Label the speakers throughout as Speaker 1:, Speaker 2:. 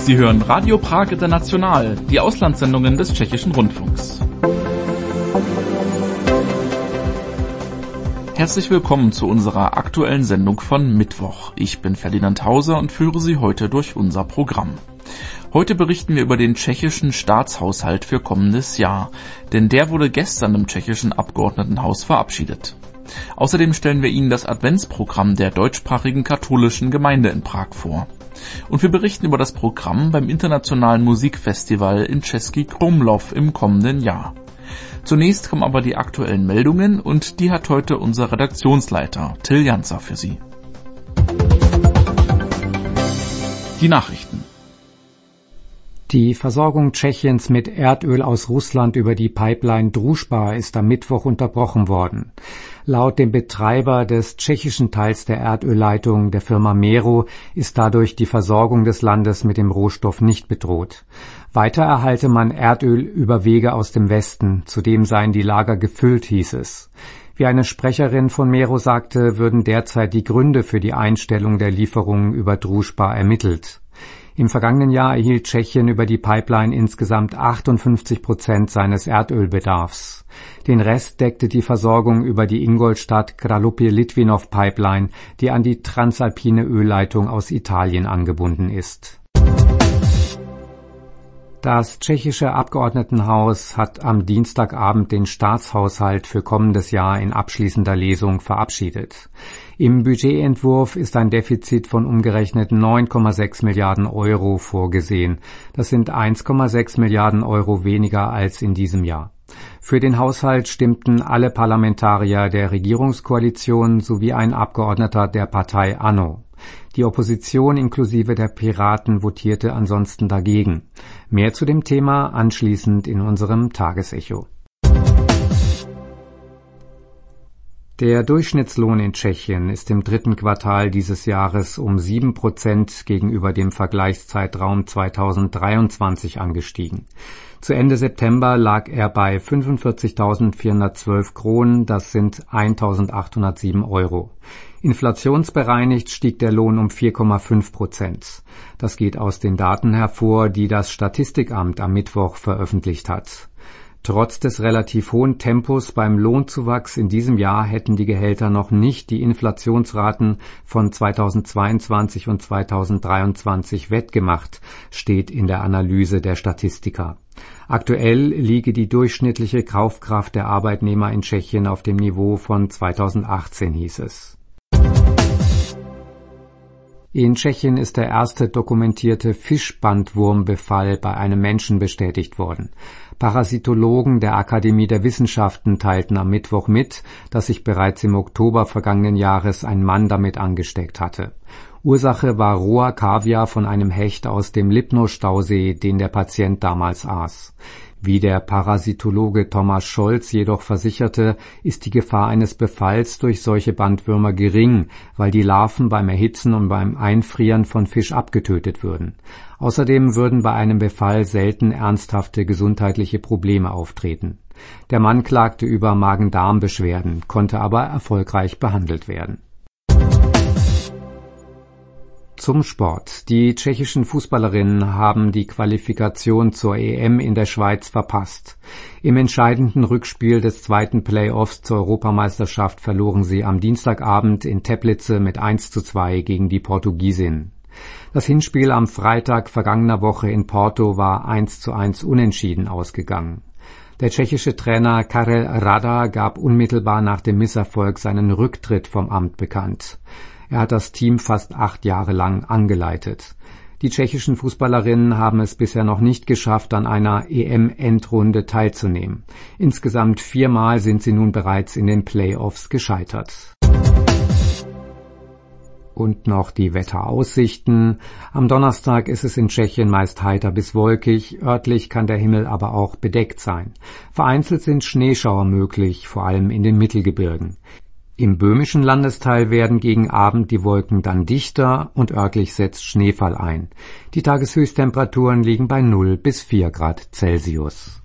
Speaker 1: Sie hören Radio Prag International, die Auslandssendungen des Tschechischen Rundfunks. Herzlich willkommen zu unserer aktuellen Sendung von Mittwoch. Ich bin Ferdinand Hauser und führe Sie heute durch unser Programm. Heute berichten wir über den tschechischen Staatshaushalt für kommendes Jahr, denn der wurde gestern im tschechischen Abgeordnetenhaus verabschiedet. Außerdem stellen wir Ihnen das Adventsprogramm der deutschsprachigen katholischen Gemeinde in Prag vor. Und wir berichten über das Programm beim internationalen Musikfestival in Český Krumlov im kommenden Jahr. Zunächst kommen aber die aktuellen Meldungen und die hat heute unser Redaktionsleiter Till Janzer für Sie. Die Nachrichten.
Speaker 2: Die Versorgung Tschechiens mit Erdöl aus Russland über die Pipeline Družba ist am Mittwoch unterbrochen worden. Laut dem Betreiber des tschechischen Teils der Erdölleitung, der Firma Mero, ist dadurch die Versorgung des Landes mit dem Rohstoff nicht bedroht. Weiter erhalte man Erdöl über Wege aus dem Westen, zudem seien die Lager gefüllt, hieß es. Wie eine Sprecherin von Mero sagte, würden derzeit die Gründe für die Einstellung der Lieferungen über Družba ermittelt. Im vergangenen Jahr erhielt Tschechien über die Pipeline insgesamt 58% seines Erdölbedarfs. Den Rest deckte die Versorgung über die Ingolstadt-Kralupy-Litvinov-Pipeline, die an die transalpine Ölleitung aus Italien angebunden ist. Das tschechische Abgeordnetenhaus hat am Dienstagabend den Staatshaushalt für kommendes Jahr in abschließender Lesung verabschiedet. Im Budgetentwurf ist ein Defizit von umgerechnet 9,6 Milliarden Euro vorgesehen. Das sind 1,6 Milliarden Euro weniger als in diesem Jahr. Für den Haushalt stimmten alle Parlamentarier der Regierungskoalition sowie ein Abgeordneter der Partei ANO. Die Opposition inklusive der Piraten votierte ansonsten dagegen. Mehr zu dem Thema anschließend in unserem Tagesecho. Der Durchschnittslohn in Tschechien ist im dritten Quartal dieses Jahres um 7% gegenüber dem Vergleichszeitraum 2023 angestiegen. Zu Ende September lag er bei 45.412 Kronen, das sind 1.807 Euro. Inflationsbereinigt stieg der Lohn um 4,5%. Das geht aus den Daten hervor, die das Statistikamt am Mittwoch veröffentlicht hat. Trotz des relativ hohen Tempos beim Lohnzuwachs in diesem Jahr hätten die Gehälter noch nicht die Inflationsraten von 2022 und 2023 wettgemacht, steht in der Analyse der Statistiker. Aktuell liege die durchschnittliche Kaufkraft der Arbeitnehmer in Tschechien auf dem Niveau von 2018, hieß es. In Tschechien ist der erste dokumentierte Fischbandwurmbefall bei einem Menschen bestätigt worden. Parasitologen der Akademie der Wissenschaften teilten am Mittwoch mit, dass sich bereits im Oktober vergangenen Jahres ein Mann damit angesteckt hatte. Ursache war roher Kaviar von einem Hecht aus dem Lipno-Stausee, den der Patient damals aß. Wie der Parasitologe Thomas Scholz jedoch versicherte, ist die Gefahr eines Befalls durch solche Bandwürmer gering, weil die Larven beim Erhitzen und beim Einfrieren von Fisch abgetötet würden. Außerdem würden bei einem Befall selten ernsthafte gesundheitliche Probleme auftreten. Der Mann klagte über Magen-Darm-Beschwerden, konnte aber erfolgreich behandelt werden. Zum Sport. Die tschechischen Fußballerinnen haben die Qualifikation zur EM in der Schweiz verpasst. Im entscheidenden Rückspiel des zweiten Playoffs zur Europameisterschaft verloren sie am Dienstagabend in Teplice mit 1:2 gegen die Portugiesinnen. Das Hinspiel am Freitag vergangener Woche in Porto war 1:1 unentschieden ausgegangen. Der tschechische Trainer Karel Rada gab unmittelbar nach dem Misserfolg seinen Rücktritt vom Amt bekannt. Er hat das Team fast 8 Jahre lang angeleitet. Die tschechischen Fußballerinnen haben es bisher noch nicht geschafft, an einer EM-Endrunde teilzunehmen. Insgesamt 4-mal sind sie nun bereits in den Playoffs gescheitert. Und noch die Wetteraussichten. Am Donnerstag ist es in Tschechien meist heiter bis wolkig, örtlich kann der Himmel aber auch bedeckt sein. Vereinzelt sind Schneeschauer möglich, vor allem in den Mittelgebirgen. Im böhmischen Landesteil werden gegen Abend die Wolken dann dichter und örtlich setzt Schneefall ein. Die Tageshöchsttemperaturen liegen bei 0 bis 4 Grad Celsius.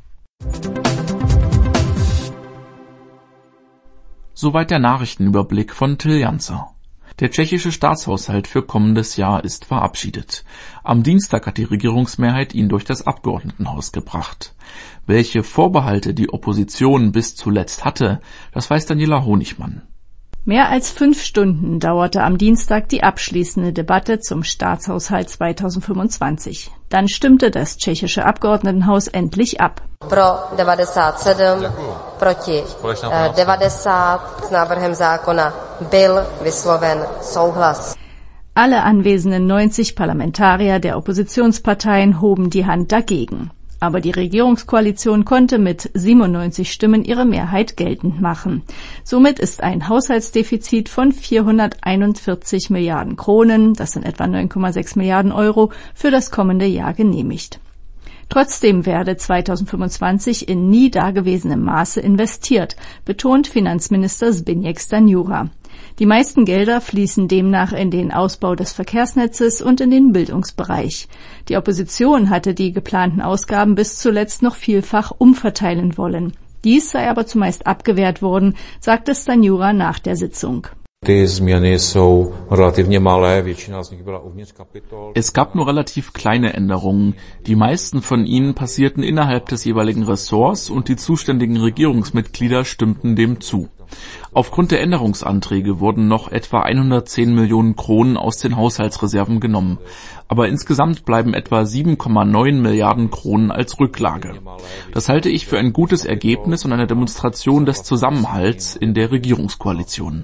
Speaker 1: Soweit der Nachrichtenüberblick von Till Janzer. Der tschechische Staatshaushalt für kommendes Jahr ist verabschiedet. Am Dienstag hat die Regierungsmehrheit ihn durch das Abgeordnetenhaus gebracht. Welche Vorbehalte die Opposition bis zuletzt hatte, das weiß Daniela Honigmann.
Speaker 3: Mehr als 5 Stunden dauerte am Dienstag die abschließende Debatte zum Staatshaushalt 2025. Dann stimmte das tschechische Abgeordnetenhaus endlich ab.
Speaker 4: Pro 97, proti 90, s návrhem zákona byl vysloven souhlas.
Speaker 3: Alle anwesenden 90 Parlamentarier der Oppositionsparteien hoben die Hand dagegen. Aber die Regierungskoalition konnte mit 97 Stimmen ihre Mehrheit geltend machen. Somit ist ein Haushaltsdefizit von 441 Milliarden Kronen, das sind etwa 9,6 Milliarden Euro, für das kommende Jahr genehmigt. Trotzdem werde 2025 in nie dagewesenem Maße investiert, betont Finanzminister Zbyněk Stanjura. Die meisten Gelder fließen demnach in den Ausbau des Verkehrsnetzes und in den Bildungsbereich. Die Opposition hatte die geplanten Ausgaben bis zuletzt noch vielfach umverteilen wollen. Dies sei aber zumeist abgewehrt worden, sagte Stanjura nach der Sitzung.
Speaker 1: Es gab nur relativ kleine Änderungen. Die meisten von ihnen passierten innerhalb des jeweiligen Ressorts und die zuständigen Regierungsmitglieder stimmten dem zu. Aufgrund der Änderungsanträge wurden noch etwa 110 Millionen Kronen aus den Haushaltsreserven genommen. Aber insgesamt bleiben etwa 7,9 Milliarden Kronen als Rücklage. Das halte ich für ein gutes Ergebnis und eine Demonstration des Zusammenhalts in der Regierungskoalition.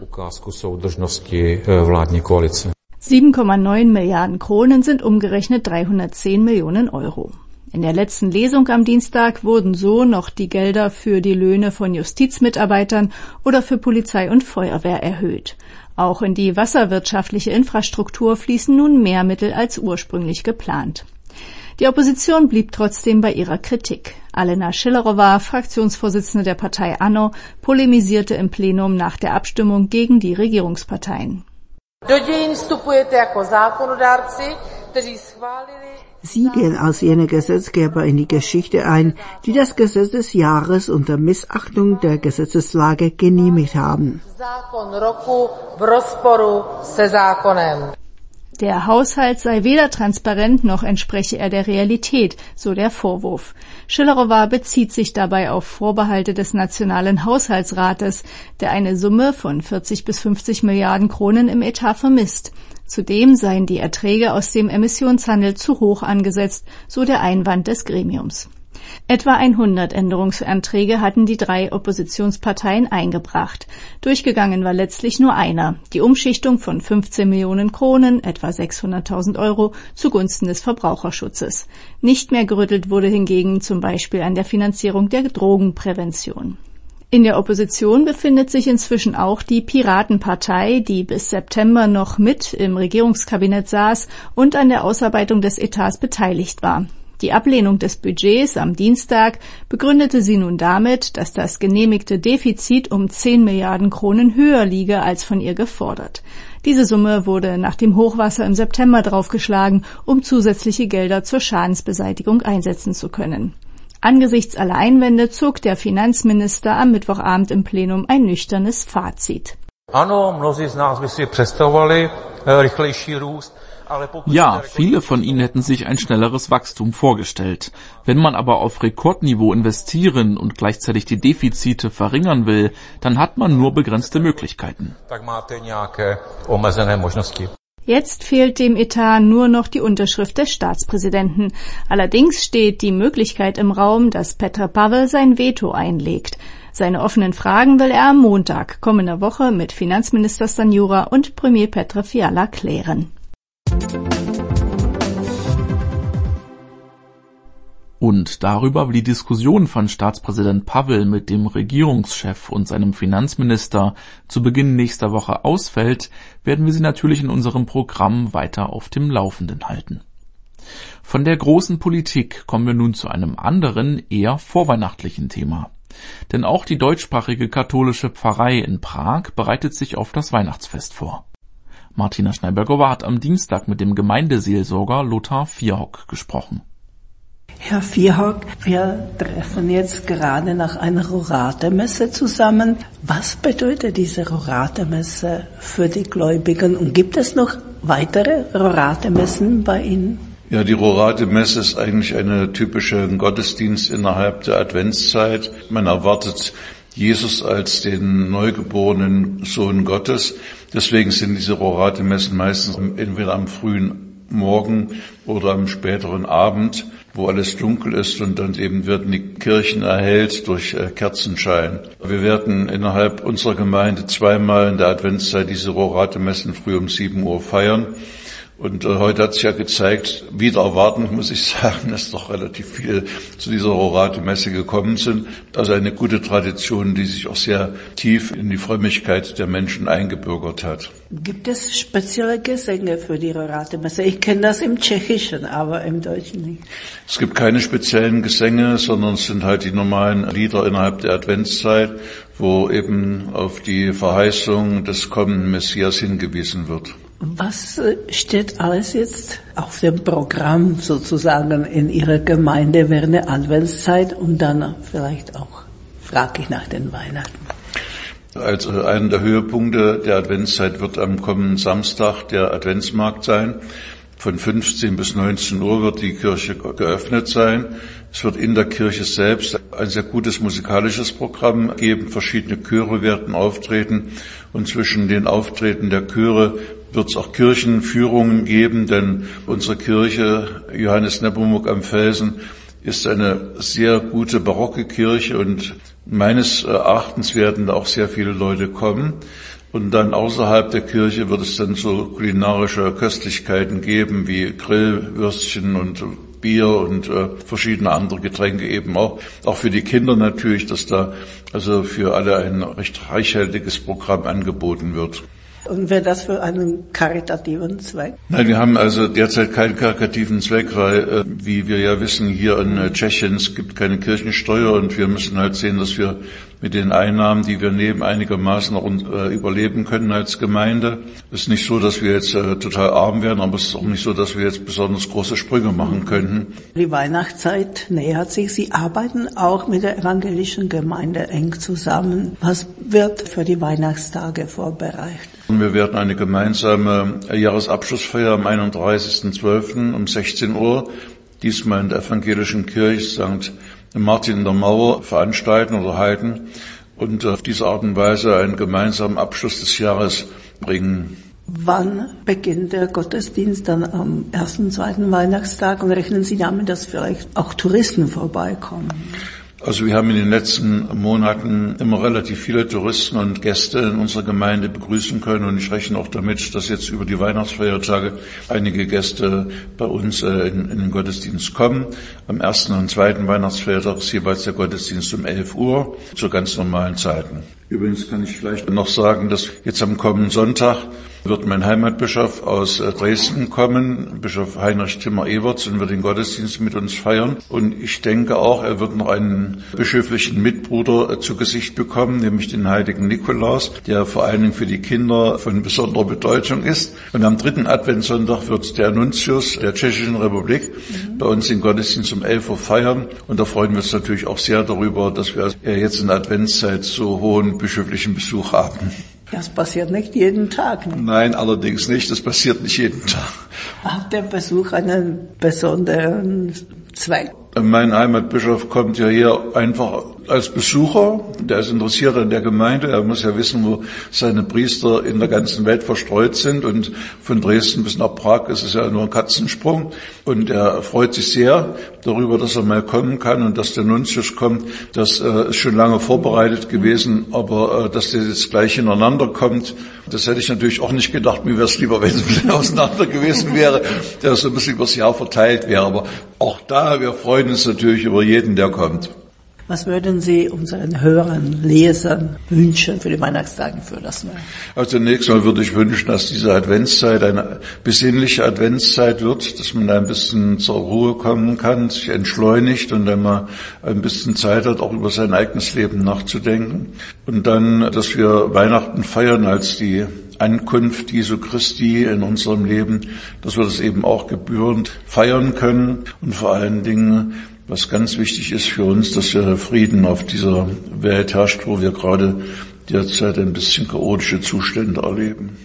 Speaker 3: 7,9 Milliarden Kronen sind umgerechnet 310 Millionen Euro. In der letzten Lesung am Dienstag wurden so noch die Gelder für die Löhne von Justizmitarbeitern oder für Polizei und Feuerwehr erhöht. Auch in die wasserwirtschaftliche Infrastruktur fließen nun mehr Mittel als ursprünglich geplant. Die Opposition blieb trotzdem bei ihrer Kritik. Alena Schillerová, Fraktionsvorsitzende der Partei ANO, polemisierte im Plenum nach der Abstimmung gegen die Regierungsparteien.
Speaker 5: Sie gehen als jene Gesetzgeber in die Geschichte ein, die das Gesetz des Jahres unter Missachtung der Gesetzeslage genehmigt haben.
Speaker 3: Der Haushalt sei weder transparent noch entspreche er der Realität, so der Vorwurf. Schillerová bezieht sich dabei auf Vorbehalte des Nationalen Haushaltsrates, der eine Summe von 40 bis 50 Milliarden Kronen im Etat vermisst. Zudem seien die Erträge aus dem Emissionshandel zu hoch angesetzt, so der Einwand des Gremiums. Etwa 100 Änderungsanträge hatten die 3 Oppositionsparteien eingebracht. Durchgegangen war letztlich nur einer, die Umschichtung von 15 Millionen Kronen, etwa 600.000 Euro, zugunsten des Verbraucherschutzes. Nicht mehr gerüttelt wurde hingegen zum Beispiel an der Finanzierung der Drogenprävention. In der Opposition befindet sich inzwischen auch die Piratenpartei, die bis September noch mit im Regierungskabinett saß und an der Ausarbeitung des Etats beteiligt war. Die Ablehnung des Budgets am Dienstag begründete sie nun damit, dass das genehmigte Defizit um 10 Milliarden Kronen höher liege als von ihr gefordert. Diese Summe wurde nach dem Hochwasser im September draufgeschlagen, um zusätzliche Gelder zur Schadensbeseitigung einsetzen zu können. Angesichts aller Einwände zog der Finanzminister am Mittwochabend im Plenum ein nüchternes Fazit.
Speaker 1: Ja, viele von Ihnen hätten sich ein schnelleres Wachstum vorgestellt. Wenn man aber auf Rekordniveau investieren und gleichzeitig die Defizite verringern will, dann hat man nur begrenzte Möglichkeiten.
Speaker 3: Jetzt fehlt dem Etat nur noch die Unterschrift des Staatspräsidenten. Allerdings steht die Möglichkeit im Raum, dass Petr Pavel sein Veto einlegt. Seine offenen Fragen will er am Montag kommender Woche mit Finanzminister Stanjura und Premier Petr Fiala klären.
Speaker 1: Und darüber, wie die Diskussion von Staatspräsident Pavel mit dem Regierungschef und seinem Finanzminister zu Beginn nächster Woche ausfällt, werden wir Sie natürlich in unserem Programm weiter auf dem Laufenden halten. Von der großen Politik kommen wir nun zu einem anderen, eher vorweihnachtlichen Thema. Denn auch die deutschsprachige katholische Pfarrei in Prag bereitet sich auf das Weihnachtsfest vor. Martina Schneibergowa hat am Dienstag mit dem Gemeindeseelsorger Lothar Vierhock gesprochen.
Speaker 5: Herr Vierhock, wir treffen jetzt gerade nach einer Rorate-Messe zusammen. Was bedeutet diese Rorate-Messe für die Gläubigen? Und gibt es noch weitere Rorate-Messen bei Ihnen?
Speaker 6: Ja, die Rorate-Messe ist eigentlich eine typische Gottesdienst innerhalb der Adventszeit. Man erwartet Jesus als den neugeborenen Sohn Gottes. Deswegen sind diese Rorate-Messen meistens entweder am frühen Morgen oder am späteren Abend, wo alles dunkel ist und dann eben werden die Kirchen erhellt durch Kerzenschein. Wir werden innerhalb unserer Gemeinde zweimal in der Adventszeit diese Rorate-Messen früh um 7 Uhr feiern. Und heute hat sich ja gezeigt, wieder erwartend muss ich sagen, dass doch relativ viele zu dieser Rorate-Messe gekommen sind. Also eine gute Tradition, die sich auch sehr tief in die Frömmigkeit der Menschen eingebürgert hat.
Speaker 5: Gibt es spezielle Gesänge für die Rorate-Messe? Ich kenne das im Tschechischen, aber im Deutschen nicht.
Speaker 6: Es gibt keine speziellen Gesänge, sondern es sind halt die normalen Lieder innerhalb der Adventszeit, wo eben auf die Verheißung des kommenden Messias hingewiesen wird.
Speaker 5: Was steht alles jetzt auf dem Programm sozusagen in Ihrer Gemeinde während der Adventszeit und dann vielleicht auch frage ich nach den Weihnachten?
Speaker 6: Als einer der Höhepunkte der Adventszeit wird am kommenden Samstag der Adventsmarkt sein. Von 15 bis 19 Uhr wird die Kirche geöffnet sein. Es wird in der Kirche selbst ein sehr gutes musikalisches Programm geben. Verschiedene Chöre werden auftreten und zwischen den Auftreten der Chöre wird es auch Kirchenführungen geben, denn unsere Kirche Johannes Nepomuk am Felsen ist eine sehr gute barocke Kirche und meines Erachtens werden da auch sehr viele Leute kommen. Und dann außerhalb der Kirche wird es dann so kulinarische Köstlichkeiten geben wie Grillwürstchen und Bier und verschiedene andere Getränke eben auch für die Kinder natürlich, dass da also für alle ein recht reichhaltiges Programm angeboten wird.
Speaker 5: Und wäre das für einen karitativen Zweck?
Speaker 6: Nein, wir haben also derzeit keinen karitativen Zweck, weil, wie wir ja wissen, hier in Tschechien, es gibt keine Kirchensteuer und wir müssen halt sehen, dass wir mit den Einnahmen, die wir nehmen, einigermaßen noch überleben können als Gemeinde. Es ist nicht so, dass wir jetzt total arm werden, aber es ist auch nicht so, dass wir jetzt besonders große Sprünge machen könnten.
Speaker 5: Die Weihnachtszeit nähert sich. Sie arbeiten auch mit der evangelischen Gemeinde eng zusammen. Was wird für die Weihnachtstage vorbereitet?
Speaker 6: Wir werden eine gemeinsame Jahresabschlussfeier am 31.12. um 16 Uhr, diesmal in der evangelischen Kirche St. Martin in der Mauer, veranstalten oder halten und auf diese Art und Weise einen gemeinsamen Abschluss des Jahres bringen.
Speaker 5: Wann beginnt der Gottesdienst? Dann am ersten, zweiten Weihnachtstag und rechnen Sie damit, dass vielleicht auch Touristen vorbeikommen?
Speaker 6: Also wir haben in den letzten Monaten immer relativ viele Touristen und Gäste in unserer Gemeinde begrüßen können und ich rechne auch damit, dass jetzt über die Weihnachtsfeiertage einige Gäste bei uns in den Gottesdienst kommen. Am ersten und zweiten Weihnachtsfeiertag ist jeweils der Gottesdienst um 11 Uhr zu ganz normalen Zeiten. Übrigens kann ich vielleicht noch sagen, dass jetzt am kommenden Sonntag wird mein Heimatbischof aus Dresden kommen, Bischof Heinrich Timmer-Everts, und wird den Gottesdienst mit uns feiern. Und ich denke auch, er wird noch einen bischöflichen Mitbruder zu Gesicht bekommen, nämlich den heiligen Nikolaus, der vor allen Dingen für die Kinder von besonderer Bedeutung ist. Und am dritten Adventssonntag wird der Nuntius der Tschechischen Republik bei uns den Gottesdienst um 11 Uhr feiern. Und da freuen wir uns natürlich auch sehr darüber, dass wir jetzt in der Adventszeit so hohen bischöflichen Besuch haben.
Speaker 5: Das passiert nicht jeden Tag. Ne?
Speaker 6: Nein, allerdings nicht. Das passiert nicht jeden Tag.
Speaker 5: Hat der Besuch einen besonderen Zweck?
Speaker 6: Mein Heimatbischof kommt ja hier einfach als Besucher. Der ist interessiert an der Gemeinde. Er muss ja wissen, wo seine Priester in der ganzen Welt verstreut sind. Und von Dresden bis nach Prag ist es ja nur ein Katzensprung. Und er freut sich sehr darüber, dass er mal kommen kann und dass der Nuntius kommt. Das ist schon lange vorbereitet gewesen, aber dass der jetzt gleich hintereinander kommt, das hätte ich natürlich auch nicht gedacht. Mir wäre es lieber, wenn es ein bisschen auseinander gewesen wäre, der so ein bisschen übers Jahr verteilt wäre. Aber auch da, wir freuen uns natürlich über jeden, der kommt.
Speaker 5: Was würden Sie unseren Hörern, Lesern wünschen für die Weihnachtstage, für das Jahr?
Speaker 6: Also zunächst mal würde ich wünschen, dass diese Adventszeit eine besinnliche Adventszeit wird, dass man da ein bisschen zur Ruhe kommen kann, sich entschleunigt und dann mal ein bisschen Zeit hat, auch über sein eigenes Leben nachzudenken. Und dann, dass wir Weihnachten feiern als die Ankunft Jesu Christi in unserem Leben, dass wir das eben auch gebührend feiern können und vor allen Dingen, was ganz wichtig ist für uns, dass der Frieden auf dieser Welt herrscht, wo wir gerade derzeit ein bisschen chaotische Zustände erleben.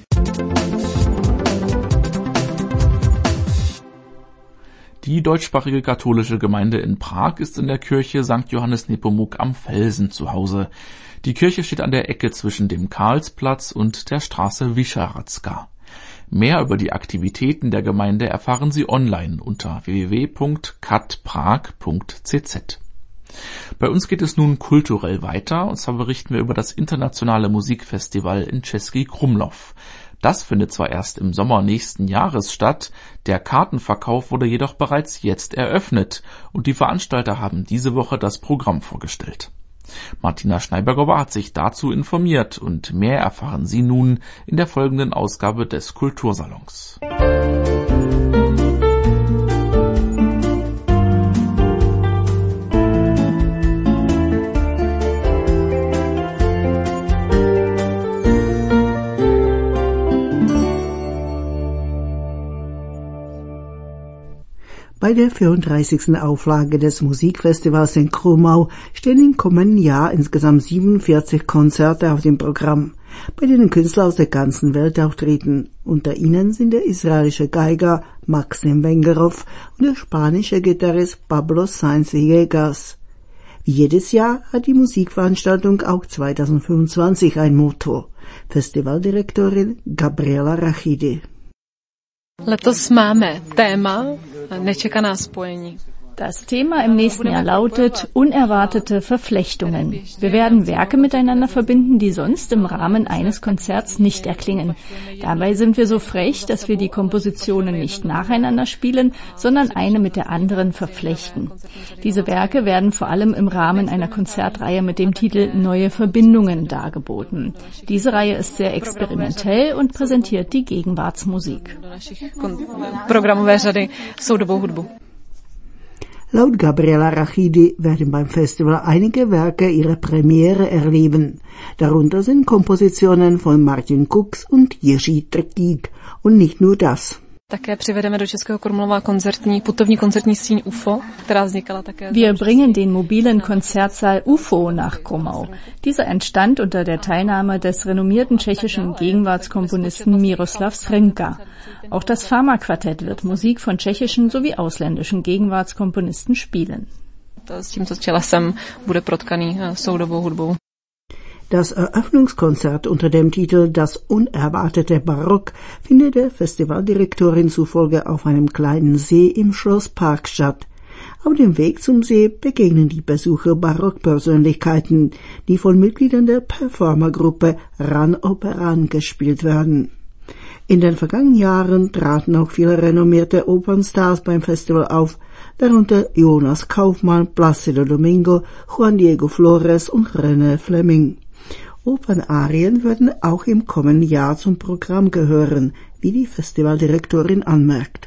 Speaker 1: Die deutschsprachige katholische Gemeinde in Prag ist in der Kirche St. Johannes Nepomuk am Felsen zu Hause. Die Kirche steht an der Ecke zwischen dem Karlsplatz und der Straße Vyšehradzka. Mehr über die Aktivitäten der Gemeinde erfahren Sie online unter www.katprag.cz. Bei uns geht es nun kulturell weiter, und zwar berichten wir über das internationale Musikfestival in Český Krumlov. Das findet zwar erst im Sommer nächsten Jahres statt, der Kartenverkauf wurde jedoch bereits jetzt eröffnet und die Veranstalter haben diese Woche das Programm vorgestellt. Martina Schneiberger hat sich dazu informiert und mehr erfahren Sie nun in der folgenden Ausgabe des Kultursalons.
Speaker 7: Bei der 34. Auflage des Musikfestivals in Krumau stehen im kommenden Jahr insgesamt 47 Konzerte auf dem Programm, bei denen Künstler aus der ganzen Welt auftreten. Unter ihnen sind der israelische Geiger Maxim Vengerov und der spanische Gitarrist Pablo Sainz Villegas. Wie jedes Jahr hat die Musikveranstaltung auch 2025 ein Motto. Festivaldirektorin Gabriela Rachidi.
Speaker 8: Letos máme téma nečekaná spojení.
Speaker 3: Das Thema im nächsten Jahr lautet unerwartete Verflechtungen. Wir werden Werke miteinander verbinden, die sonst im Rahmen eines Konzerts nicht erklingen. Dabei sind wir so frech, dass wir die Kompositionen nicht nacheinander spielen, sondern eine mit der anderen verflechten. Diese Werke werden vor allem im Rahmen einer Konzertreihe mit dem Titel Neue Verbindungen dargeboten. Diese Reihe ist sehr experimentell und präsentiert die Gegenwartsmusik.
Speaker 8: Programové řady soudobou hudbu.
Speaker 7: Laut Gabriela Rachidi werden beim Festival einige Werke ihre Premiere erleben. Darunter sind Kompositionen von Martin Kux und Jiří Trkík. Und nicht nur das.
Speaker 8: Také přivedeme do Českého Krumlova putovní koncertní síň UFO, která vznikala také.
Speaker 3: Wir bringen den mobilen Konzertsaal UFO nach Krumau. Dieser entstand unter der Teilnahme des renommierten tschechischen Gegenwartskomponisten Miroslav Srnka. Auch das Pharma-Quartett wird Musik von tschechischen sowie ausländischen Gegenwartskomponisten spielen.
Speaker 8: S tímto tělesem bude protkaný soudobou hudbou.
Speaker 7: Das Eröffnungskonzert unter dem Titel Das unerwartete Barock findet der Festivaldirektorin zufolge auf einem kleinen See im Schlosspark statt. Auf dem Weg zum See begegnen die Besucher Barockpersönlichkeiten, die von Mitgliedern der Performergruppe Ran Operan gespielt werden. In den vergangenen Jahren traten auch viele renommierte Opernstars beim Festival auf, darunter Jonas Kaufmann, Plácido Domingo, Juan Diego Flores und René Fleming. Opernarien würden auch im kommenden Jahr zum Programm gehören, wie die Festivaldirektorin anmerkt.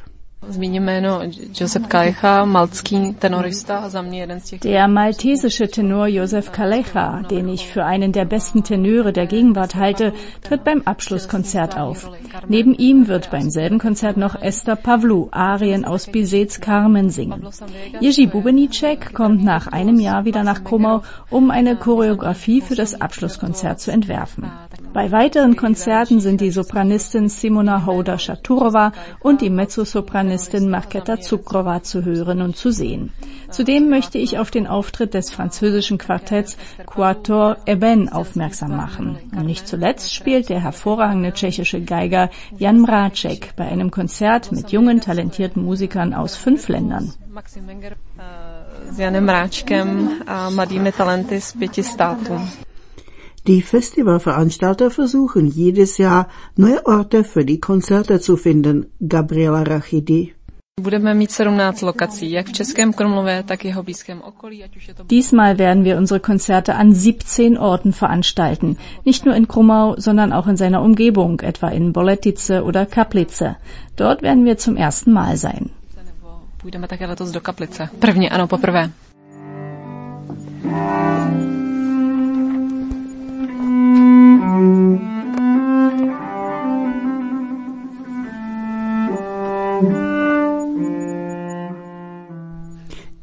Speaker 3: Der maltesische Tenor Josef Kalecha, den ich für einen der besten Tenöre der Gegenwart halte, tritt beim Abschlusskonzert auf. Neben ihm wird beim selben Konzert noch Esther Pavlou Arien aus Bizets Carmen singen. Jiří Bubeníček kommt nach einem Jahr wieder nach Krumau, um eine Choreografie für das Abschlusskonzert zu entwerfen. Bei weiteren Konzerten sind die Sopranistin Simona Houda-Šatúrová und die Mezzosopranistin Markéta Cukrova zu hören und zu sehen. Zudem möchte ich auf den Auftritt des französischen Quartetts Quatuor Eben aufmerksam machen. Und nicht zuletzt spielt der hervorragende tschechische Geiger Jan Mráček bei einem Konzert mit jungen, talentierten Musikern aus 5 Ländern.
Speaker 8: Maxim Wenger s Janem Mráčkem a mladými talenty z 5 států.
Speaker 7: Die Festivalveranstalter versuchen jedes Jahr neue Orte für die Konzerte zu finden. Gabriela Rachidi.
Speaker 8: Budeme mít 17 lokací, jak v Českém Krumlově, tak jeho blízkém okolí.
Speaker 3: Diesmal werden wir unsere Konzerte an 17 Orten veranstalten. Nicht nur in Krumau, sondern auch in seiner Umgebung, etwa in Boletice oder Kaplice. Dort werden wir zum ersten Mal sein.
Speaker 8: Půjdeme také letos do Kaplice. Prvně, ano, poprvé.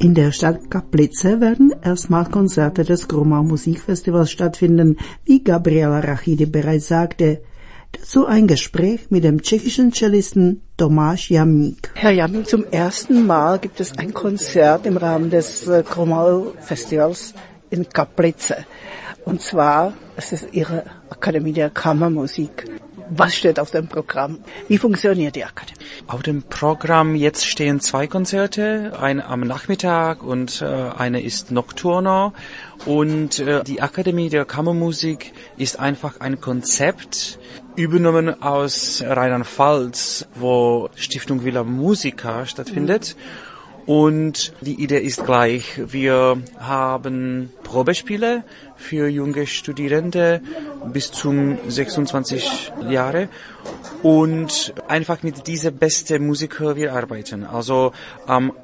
Speaker 7: In der Stadt Kaplice werden erstmals Konzerte des Krumau Musikfestivals stattfinden, wie Gabriela Rachidi bereits sagte. Dazu ein Gespräch mit dem tschechischen Cellisten Tomáš Jamík.
Speaker 5: Herr Jamík, zum ersten Mal gibt es ein Konzert im Rahmen des Krumau Festivals in Kaplice. Und zwar, es ist Ihre Akademie der Kammermusik. Was steht auf dem Programm? Wie funktioniert die Akademie?
Speaker 9: Auf dem Programm jetzt stehen 2 Konzerte, eine am Nachmittag und eine ist Nocturno. Und die Akademie der Kammermusik ist einfach ein Konzept, übernommen aus Rheinland-Pfalz, wo Stiftung Villa Musica stattfindet. Und die Idee ist gleich. Wir haben Probespiele für junge Studierende bis zum 26 Jahre und einfach mit dieser beste Musiker wir arbeiten. Also am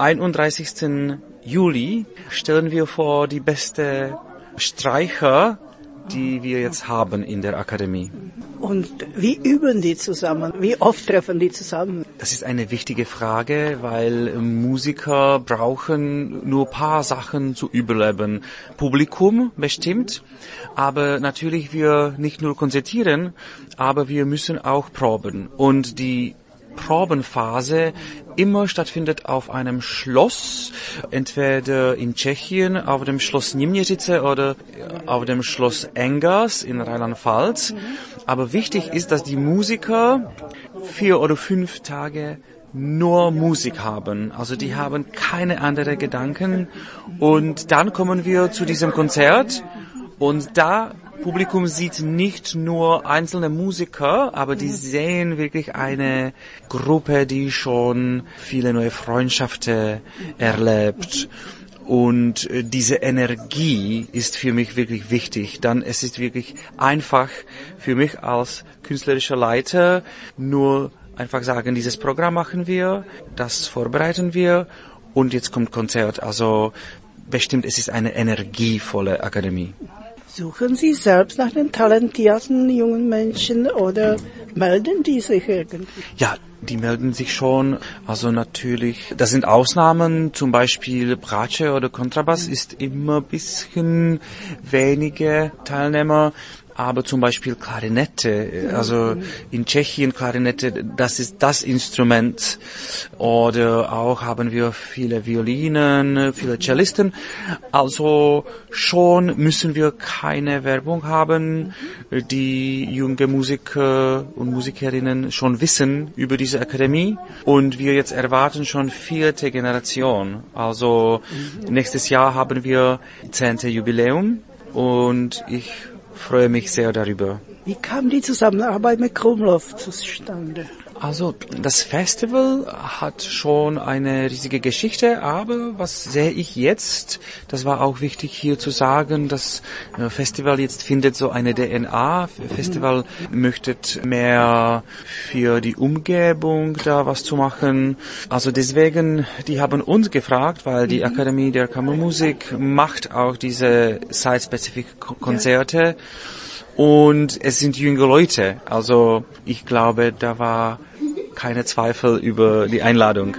Speaker 9: 31. Juli stellen wir vor die beste Streicher, die wir jetzt haben in der Akademie.
Speaker 5: Und wie üben die zusammen? Wie oft treffen die zusammen?
Speaker 9: Das ist eine wichtige Frage, weil Musiker brauchen nur ein paar Sachen zu überleben. Publikum bestimmt, aber natürlich wir nicht nur konzertieren, aber wir müssen auch proben. Und die Probenphase immer stattfindet auf einem Schloss, entweder in Tschechien, auf dem Schloss Něměřice oder auf dem Schloss Engers in Rheinland-Pfalz. Aber wichtig ist, dass die Musiker 4 oder 5 Tage nur Musik haben. Also die haben keine anderen Gedanken. Und dann kommen wir zu diesem Konzert und da Publikum sieht nicht nur einzelne Musiker, aber die sehen wirklich eine Gruppe, die schon viele neue Freundschaften erlebt. Und diese Energie ist für mich wirklich wichtig. Dann es ist wirklich einfach für mich als künstlerischer Leiter nur einfach sagen, dieses Programm machen wir, das vorbereiten wir und jetzt kommt Konzert. Also bestimmt, es ist eine energievolle Akademie.
Speaker 5: Suchen Sie selbst nach den talentierten jungen Menschen oder melden die sich irgendwie?
Speaker 9: Ja, die melden sich schon. Also natürlich, das sind Ausnahmen, zum Beispiel Bratsche oder Kontrabass ist immer ein bisschen wenige Teilnehmer. Aber zum Beispiel Klarinette, also in Tschechien Klarinette, das ist das Instrument. Oder auch haben wir viele Violinen, viele Cellisten. Also schon müssen wir keine Werbung haben. Die junge Musiker und Musikerinnen schon wissen über diese Akademie. Und wir jetzt erwarten schon 4. Generation. Also nächstes Jahr haben wir 10. Jubiläum und ich freue mich sehr darüber.
Speaker 5: Wie kam die Zusammenarbeit mit Krumlov zustande?
Speaker 9: Also das Festival hat schon eine riesige Geschichte, aber was sehe ich jetzt, das war auch wichtig hier zu sagen, das Festival jetzt findet so eine DNA. Festival möchte mehr für die Umgebung da was zu machen. Also deswegen, die haben uns gefragt, weil die Akademie der Kammermusik macht auch diese Site-Specific-Konzerte. Und es sind junge Leute, also ich glaube, da war keine Zweifel über die Einladung.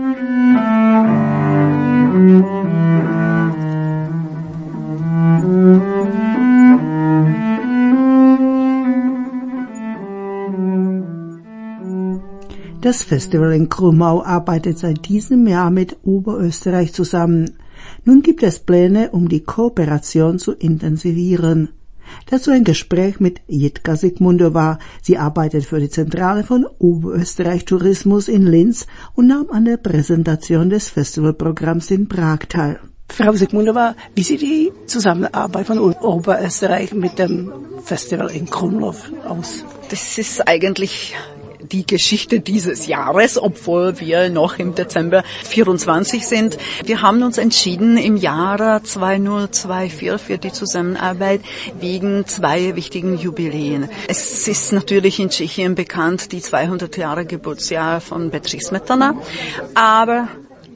Speaker 7: Das Festival in Krumau arbeitet seit diesem Jahr mit Oberösterreich zusammen. Nun gibt es Pläne, um die Kooperation zu intensivieren. Dazu ein Gespräch mit Jitka Sigmundova. Sie arbeitet für die Zentrale von Oberösterreich Tourismus in Linz und nahm an der Präsentation des Festivalprogramms in Prag teil.
Speaker 5: Frau Sigmundova, wie sieht die Zusammenarbeit von Oberösterreich mit dem Festival in Krumlov aus?
Speaker 10: Das ist eigentlich die Geschichte dieses Jahres, obwohl wir noch im Dezember 24 sind. Wir haben uns entschieden im Jahre 2024 für die Zusammenarbeit wegen 2 wichtigen Jubiläen. Es ist natürlich in Tschechien bekannt, die 200 Jahre Geburtsjahr von Bedřich Smetana, aber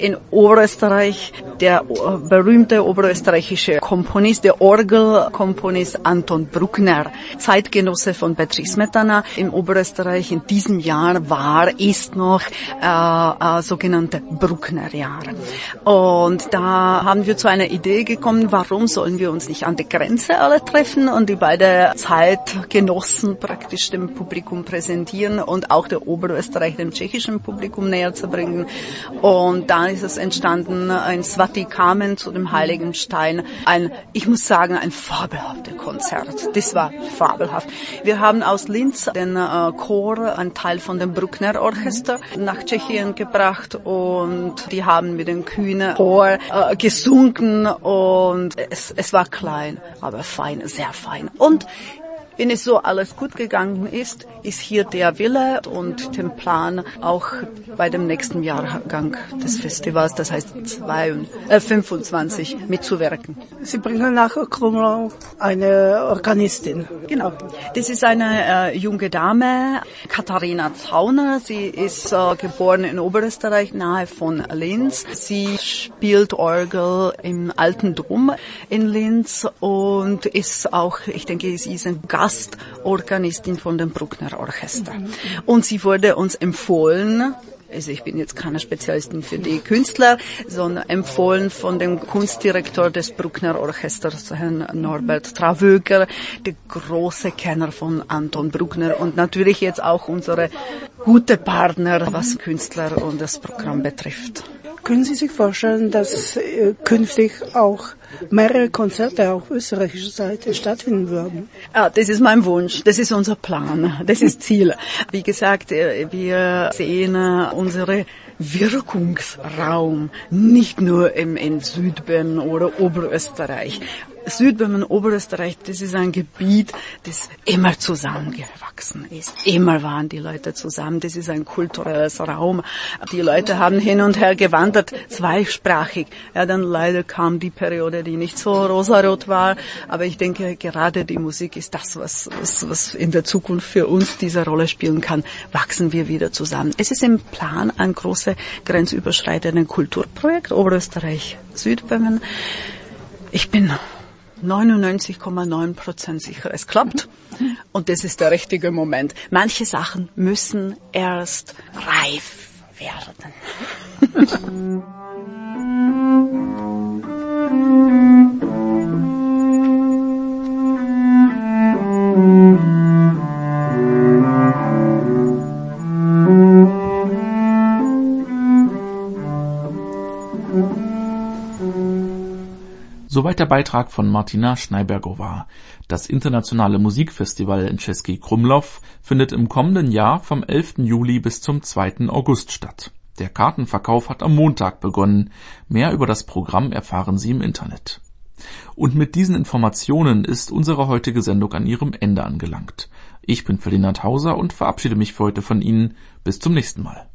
Speaker 10: in Oberösterreich der berühmte oberösterreichische Komponist, der Orgelkomponist Anton Bruckner, Zeitgenosse von Petri Smetana. Im Oberösterreich in diesem Jahr ist noch sogenannte Brucknerjahr. Und da haben wir zu einer Idee gekommen, warum sollen wir uns nicht an der Grenze alle treffen und die beiden Zeitgenossen praktisch dem Publikum präsentieren und auch der Oberösterreich dem tschechischen Publikum näher zu bringen. Und da ist es entstanden, ein Svati Kamen zu dem Heiligen Stein. Ich muss sagen, ein fabelhaftes Konzert. Das war fabelhaft. Wir haben aus Linz den Chor, einen Teil von dem Bruckner Orchester, nach Tschechien gebracht und die haben mit dem kühnen Chor gesungen und es war klein, aber fein, sehr fein. Und wenn es so alles gut gegangen ist hier der Wille und den Plan auch bei dem nächsten Jahrgang des Festivals, das heißt 25, mitzuwirken.
Speaker 5: Sie bringen nach Krumlov eine Organistin.
Speaker 10: Genau. Das ist eine junge Dame, Katharina Zauner. Sie ist geboren in Oberösterreich, nahe von Linz. Sie spielt Orgel im Alten Dom in Linz und ist auch, ich denke, sie ist ein Gastorganistin von dem Bruckner Orchester. Und sie wurde uns empfohlen, also ich bin jetzt keine Spezialistin für die Künstler, sondern empfohlen von dem Kunstdirektor des Bruckner Orchesters, Herrn Norbert Travöger, der große Kenner von Anton Bruckner und natürlich jetzt auch unsere gute Partner, was Künstler und das Programm betrifft.
Speaker 5: Können Sie sich vorstellen, dass künftig auch mehrere Konzerte auf österreichischer Seite stattfinden würden?
Speaker 10: Das ist mein Wunsch, das ist unser Plan, das ist Ziel. Wie gesagt, wir sehen unsere Wirkungsraum nicht nur in Südböhmen oder Oberösterreich. Südböhmen, Oberösterreich, das ist ein Gebiet, das immer zusammengewachsen ist. Immer waren die Leute zusammen. Das ist ein kulturelles Raum. Die Leute haben hin und her gewandert, zweisprachig. Ja, dann leider kam die Periode, die nicht so rosarot war. Aber ich denke, gerade die Musik ist das, was in der Zukunft für uns diese Rolle spielen kann. Wachsen wir wieder zusammen. Es ist im Plan ein großes grenzüberschreitendes Kulturprojekt, Oberösterreich, Südböhmen. Ich bin 99,9% sicher, es klappt. Und das ist der richtige Moment. Manche Sachen müssen erst reif werden.
Speaker 1: Soweit der Beitrag von Martina Schneibergova. Das internationale Musikfestival in Český Krumlov findet im kommenden Jahr vom 11. Juli bis zum 2. August statt. Der Kartenverkauf hat am Montag begonnen. Mehr über das Programm erfahren Sie im Internet. Und mit diesen Informationen ist unsere heutige Sendung an ihrem Ende angelangt. Ich bin Ferdinand Hauser und verabschiede mich für heute von Ihnen. Bis zum nächsten Mal.